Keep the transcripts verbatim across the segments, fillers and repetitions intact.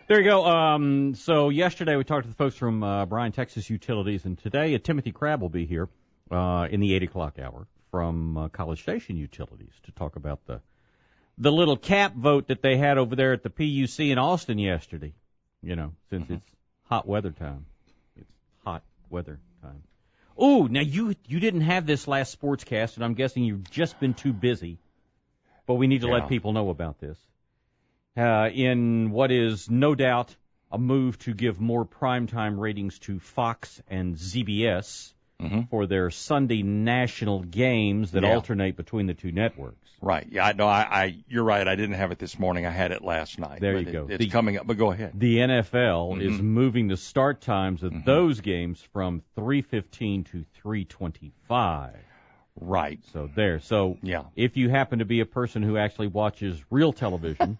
There you go. Um, so yesterday we talked to the folks from uh, Bryan, Texas Utilities, and today uh, Timothy Crabb will be here uh, in the eight o'clock hour from uh, College Station Utilities to talk about the the little cap vote that they had over there at the P U C in Austin yesterday. You know, since mm-hmm. it's hot weather time. It's hot weather time. Ooh, now you you didn't have this last sportscast, and I'm guessing you've just been too busy. But we need to yeah. let people know about this. Uh, in what is no doubt a move to give more primetime ratings to Fox and Z B S mm-hmm. for their Sunday national games that yeah. alternate between the two networks. Right. Yeah, no, I, I, you're right. I didn't have it this morning. I had it last night. There you it, go. It's the, coming up, but go ahead. The N F L mm-hmm. is moving the start times of mm-hmm. those games from three fifteen to three twenty-five. Right. So there. So yeah. if you happen to be a person who actually watches real television,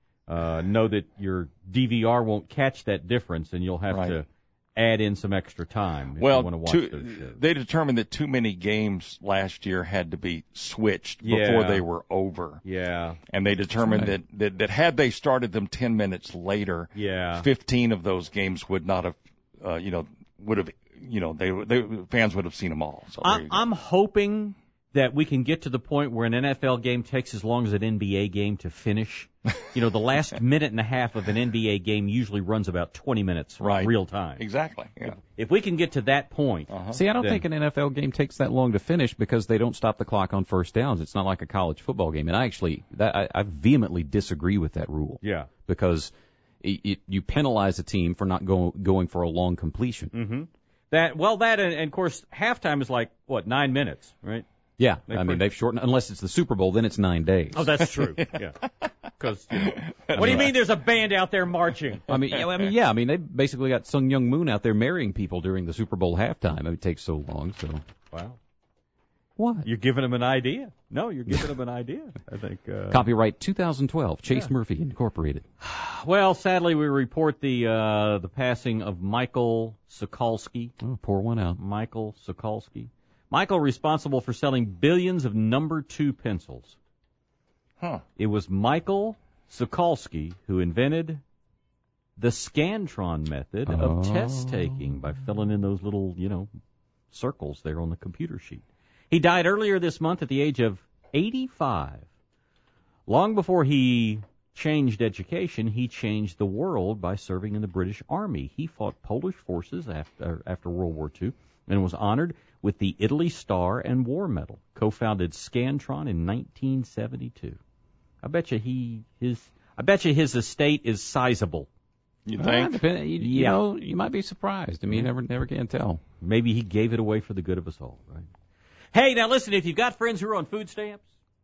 uh, know that your D V R won't catch that difference, and you'll have right. to add in some extra time if well, you want to watch too, those shows. They determined that too many games last year had to be switched yeah. before they were over. Yeah. And they determined right. that, that, that had they started them ten minutes later, yeah. fifteen of those games would not have, uh, you know, would have, you know, they, they fans would have seen them all. So I, I'm hoping that we can get to the point where an N F L game takes as long as an N B A game to finish. You know, the last minute and a half of an N B A game usually runs about twenty minutes right. real time. Exactly. Yeah. If, if we can get to that point. Uh-huh. See, I don't then, think an N F L game takes that long to finish because they don't stop the clock on first downs. It's not like a college football game. And I actually, that, I, I vehemently disagree with that rule. Yeah. Because it, it, you penalize a team for not go, going for a long completion. Mm-hmm. That, well, that, and, and of course, halftime is like, what, nine minutes, right? Yeah, they I mean, pretty... they've shortened, unless it's the Super Bowl, then it's nine days. Oh, that's true, yeah. Because, you know, what do you mean there's a band out there marching? I mean, I mean, yeah, I mean, they basically got Sung Young Moon out there marrying people during the Super Bowl halftime. I mean, it takes so long, so. Wow. What? You're giving them an idea. No, you're giving them an idea, I think. Uh... Copyright twenty twelve, Chase yeah. Murphy Incorporated. Well, sadly, we report the uh, the passing of Michael Sokolsky. Oh, pour one out. Michael Sokolsky. Michael responsible for selling billions of number two pencils. Huh. It was Michael Sokolsky who invented the Scantron method oh. of test taking by filling in those little, you know, circles there on the computer sheet. He died earlier this month at the age of eighty-five. Long before he changed education, he changed the world by serving in the British Army. He fought Polish forces after, after World War Two and was honored with the Italy Star and War Medal. Co-founded Scantron in nineteen seventy-two. I bet you he his I bet you his estate is sizable. You think? Uh, depend, you, you yeah. know, you might be surprised. I mean, you never never can tell. Maybe he gave it away for the good of us all, right? Hey, now listen, if you've got friends who are on food stamps.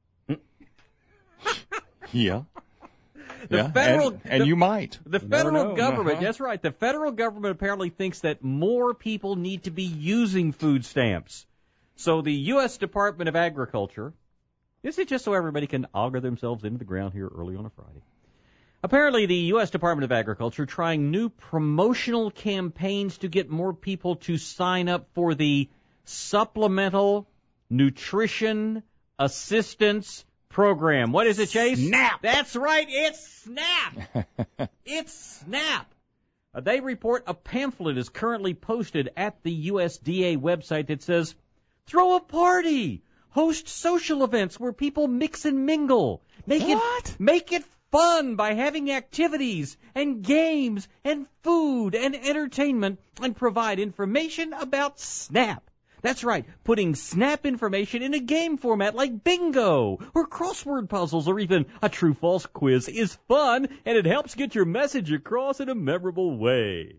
yeah. The yeah. federal and, and the, you might. The you federal government, uh-huh. that's right. The federal government apparently thinks that more people need to be using food stamps. So the U S Department of Agriculture, this is just so everybody can auger themselves into the ground here early on a Friday. Apparently the U S Department of Agriculture trying new promotional campaigns to get more people to sign up for the Supplemental Nutrition Assistance Program. What is it, Chase? SNAP. That's right. It's SNAP. It's SNAP. Uh, they report a pamphlet is currently posted at the U S D A website that says, throw a party, host social events where people mix and mingle. Make what? it, make it fun by having activities and games and food and entertainment and provide information about SNAP. That's right, putting SNAP information in a game format like bingo or crossword puzzles or even a true-false quiz is fun, and it helps get your message across in a memorable way.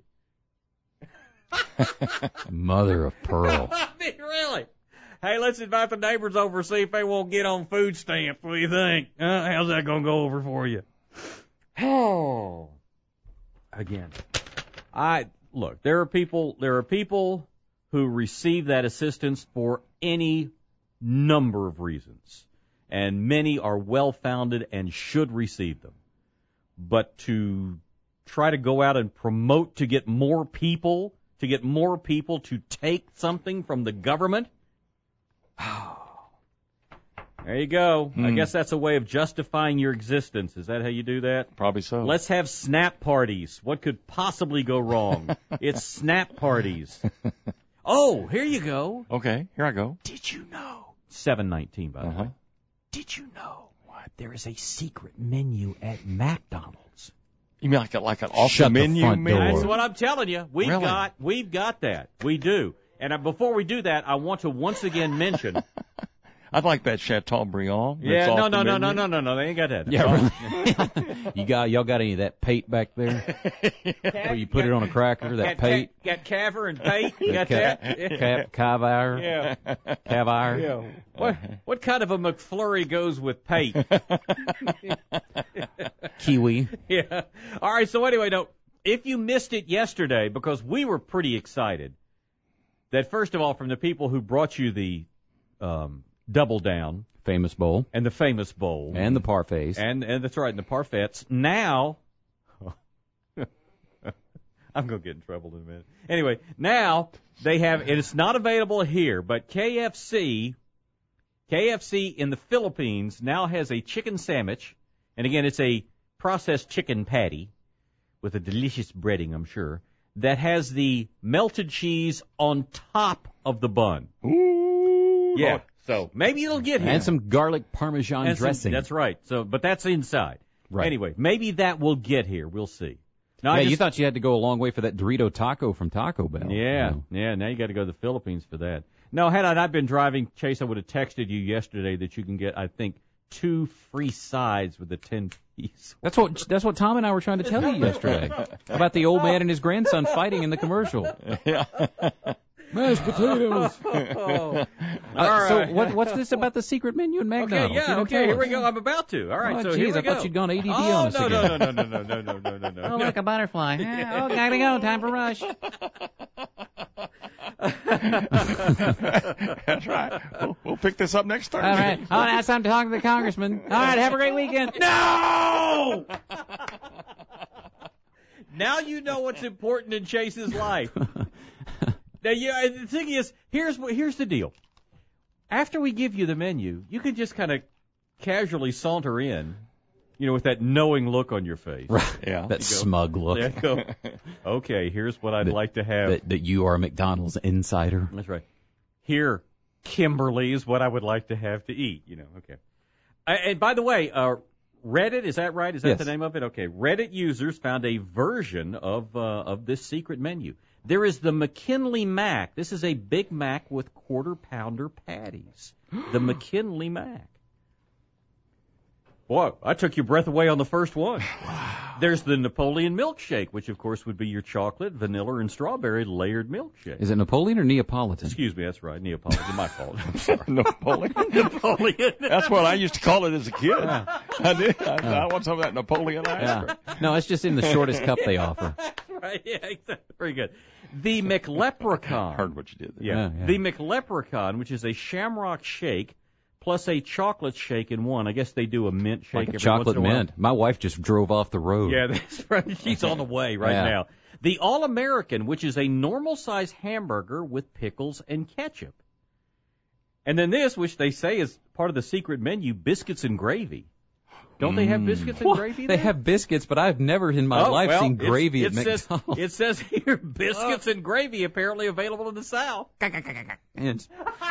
Mother of pearl. I mean, really? Hey, let's invite the neighbors over and see if they won't get on food stamps. What do you think? Uh, how's that going to go over for you? Oh. Again, I look, there are people, there are people who receive that assistance for any number of reasons, and many are well-founded and should receive them. But to try to go out and promote to get more people, to get more people to take something from the government, There you go. I Hmm. guess that's a way of justifying your existence. Is that how you do that? Probably so. Let's have snap parties. What could possibly go wrong? It's snap parties. Oh, here you go. Okay, here I go. Did you know? seven nineteen, by the Uh-huh. way. Did you know what? There is a secret menu at McDonald's. You mean like a, like an off Shut the the menu front menu? door. That's what I'm telling you. We've Really? got we've got that. We do. And uh, before we do that, I want to once again mention. I'd like that Chateaubriand. that's yeah, off no, the no, no, no, menu. no, no, no. They ain't got that. Yeah, really. you got y'all got any of that pate back there? Where you put it on a cracker, that Got, pate, got, got caviar and pate. You got Ca- that? cap, caviar, Yeah. caviar. Yeah. What what kind of a McFlurry goes with pate? Kiwi. Yeah. All right. So anyway, no. If you missed it yesterday, because we were pretty excited, that first of all, from the people who brought you the um, Double Down Famous bowl. and the Famous Bowl And the parfaits. and and that's right, and the parfaits. Now, I'm gonna get in trouble in a minute. Anyway, now they have. And it's not available here, but K F C, K F C in the Philippines now has a chicken sandwich, and again, it's a processed chicken patty with a delicious breading, I'm sure, that has the melted cheese on top of the bun. Ooh. Yeah. So maybe it'll get here. And some garlic parmesan And some- dressing. that's right. So, but that's inside. Right. Anyway, maybe that will get here. We'll see. No, I yeah, just, you thought you had to go a long way for that Dorito taco from Taco Bell. Yeah, you know. yeah. Now you got to go to the Philippines for that. No, had I not been driving, Chase, I would have texted you yesterday that you can get, I think, two free sides with a ten piece. That's what that's what Tom and I were trying to tell you yesterday about the old man and his grandson fighting in the commercial. Yeah. Mashed potatoes. Oh. Uh, All so right. what what's this about the secret menu in Okay, McDonald's? You yeah, don't okay, tell here us. we go. I'm about to. All right, Oh, so geez, here we I go. thought you'd gone A D D oh, on us no, again. no, no, no, no, no, no, no, no, no. Oh, like a butterfly. Oh, gotta go. Time for rush. That's right. We'll, we'll pick this up next Thursday. All right. Oh, now it's time to talk to the congressman. All right. Have a great weekend. No! Now you know what's important in Chase's life. Now, yeah, the thing is, here's what here's the deal. After we give you the menu, you can just kind of casually saunter in, you know, with that knowing look on your face. Right. Yeah. That You go. smug look. There you go. Okay, here's what I'd That- like to have. That, that you are a McDonald's insider. That's right. Here, Kimberly, is what I would like to have to eat. You know, okay. Uh, and by the way, uh, Reddit, is that right? Is that Yes. the name of it? Okay. Reddit users found a version of uh, of this secret menu. There is the McKinley Mac. This is a Big Mac with quarter pounder patties. The McKinley Mac. Boy, I took your breath away on the first one. Wow. There's the Napoleon milkshake, which of course would be your chocolate, vanilla, and strawberry layered milkshake. Is it Napoleon or Neapolitan? Excuse me, that's right, Neapolitan. My fault. I'm sorry. Napoleon. Napoleon. That's what I used to call it as a kid. I did. I, I want some of that Napoleon ice Yeah. cream. No, it's just in the shortest cup they offer. Right, yeah, exactly. Very good. The McLeprechaun. Heard what you did there. Yeah. Yeah, yeah. The McLeprechaun, which is a shamrock shake plus a chocolate shake in one. I guess they do a mint shake Like a every chocolate once in a while. mint. My wife just drove off the road. Yeah, that's right. She's on the way right Yeah. now. The All-American, which is a normal-size hamburger with pickles and ketchup. And then this, which they say is part of the secret menu, biscuits and gravy. Don't they have biscuits and Well, gravy they there? have biscuits, but I've never in my Oh, life well, seen it's- gravy it at says, McDonald's. It says here, biscuits and gravy apparently available in the South. And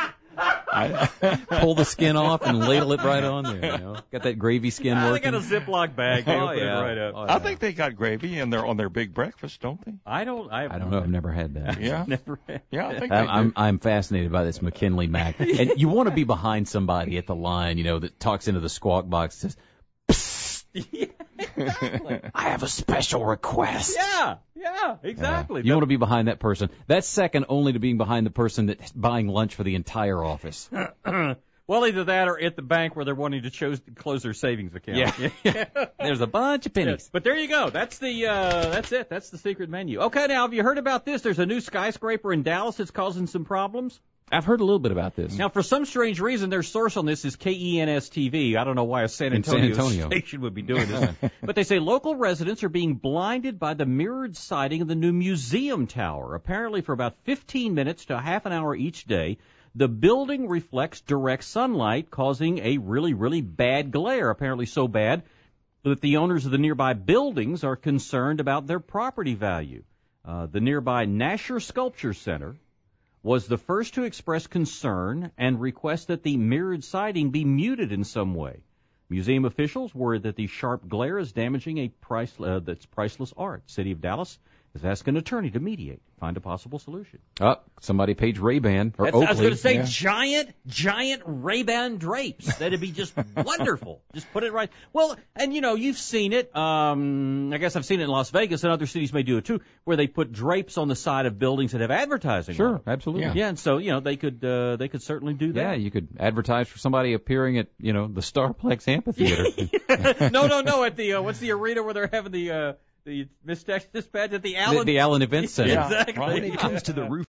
pull the skin off and ladle it right on there. You know? Got that gravy skin Ah, they working. got a Ziploc bag. They Oh, open yeah. it right up. Oh, I think they got gravy in there on their big breakfast, don't they? I don't. I, I don't know. I've never had that. Yeah. Never. Yeah, I think I'm, they I'm do. I'm fascinated by this McKinley Mac, and you want to be behind somebody at the line, you know, that talks into the squawk box and says, Yeah, exactly. "I have a special request." Yeah, yeah, exactly. You want to be behind that person. That's second only to being behind the person that's buying lunch for the entire office. Well, either that or at the bank where they're wanting to chose, close their savings account. Yeah. There's a bunch of pennies. But there you go. That's the uh, that's it. That's the secret menu. Okay, now have you heard about this? There's a new skyscraper in Dallas that's causing some problems. I've heard a little bit about this. Now, for some strange reason, their source on this is K E N S T V. I don't know why a San In San Antonio, Antonio. station would be doing this. But they say local residents are being blinded by the mirrored sighting of the new museum tower. Apparently, for about fifteen minutes to half an hour each day, The building reflects direct sunlight, causing a really, really bad glare, apparently so bad that the owners of the nearby buildings are concerned about their property value. Uh, the nearby Nasher Sculpture Center was the first to express concern and request that the mirrored siding be muted in some way. Museum officials worry that the sharp glare is damaging a price, uh, that's priceless art. City of Dallas has asked an attorney to mediate, find a possible solution. Oh, somebody paged Ray-Ban or That's, Oakley. I was going to say yeah. giant, giant Ray-Ban drapes. That'd be just wonderful. Just put it right. Well, and you know, you've seen it. Um, I guess I've seen it in Las Vegas, and other cities may do it too, where they put drapes on the side of buildings that have advertising. Sure, on them. absolutely. Yeah. Yeah, and so you know they could uh, they could certainly do that. Yeah, you could advertise for somebody appearing at, you know, the Starplex Amphitheater. no, no, no. At the uh, what's the arena where they're having the uh, the Miss Texas badge at the Allen the, the Allen Event Center. Yeah, exactly. right. When it comes to the roof